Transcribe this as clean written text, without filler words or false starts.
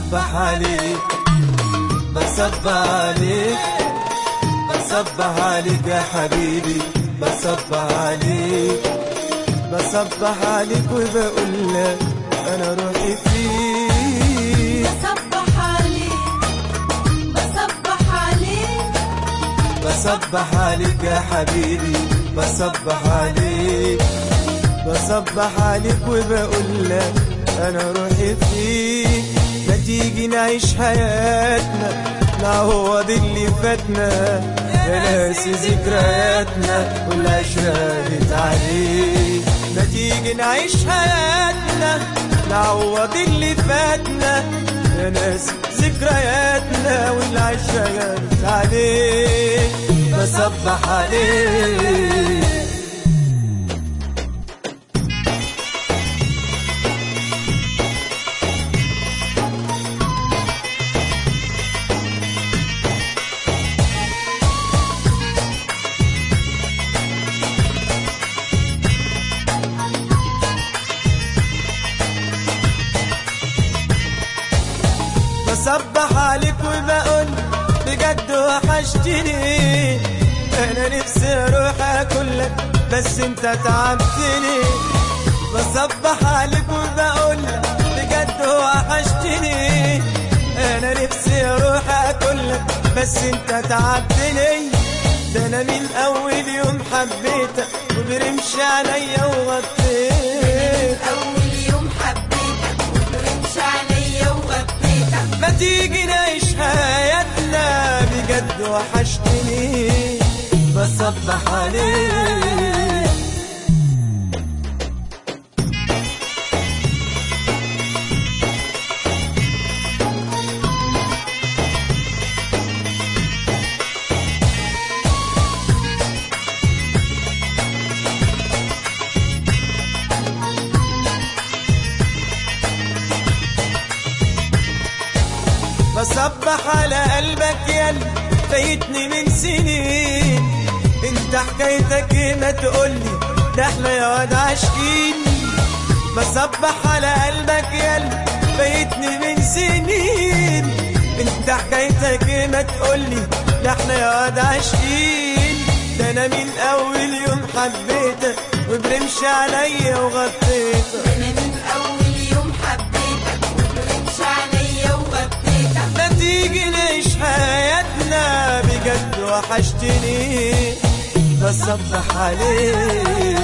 بصبح عليك بصبح عليك بصبح عليك يا حبيبي، بصبح عليك بصبح عليك وبقول لك انا روحي فيك. بصبح عليك بصبح عليك بصبح عليك يا حبيبي، بصبح عليك بصبح عليك وبقول لك انا روحي فيك. ما تيجي نعيش حياتنا نعوض اللي فاتنا، يا ناسي ذكرياتنا والعشرة عليك. ما تيجي نعيش حياتنا نعوض اللي فاتنا، يا ناسي ذكرياتنا والعشرة عليك. بصبح عليك بصبح عليك وبقول بجد وحشتني، انا نفسي اروح اكلك بس انت تعبتني. بصبح عليك وبقول بجد وحشتني، انا نفسي اروح اكلك بس انت تعبتني. ده انا من اول يوم حبيتك وبرمش عليا وغطيت، أول يوم حبيتك وبرمش عليا وغطيتك. ما تيجي نعيش حياتنا بجد وحشتني. بصبح عليك بصبح على قلبك ياللي فايتني من سنين. انت حكايتك ايه ما تقولي، ده احنا يا واد عاشقين. بصبح على قلبك ياللي فايتني من سنين. انت حكايتك ايه ما تقولي، ده احنا يا واد عاشقين. ده انا من اول يوم حبيتك وبرمش عليا وغطيتك. أنا من أول يوم حبيتك وبرمش عليا وغطيتك. ما تيجي نعيش حياتنا بجد وحشتني. بصبح عليك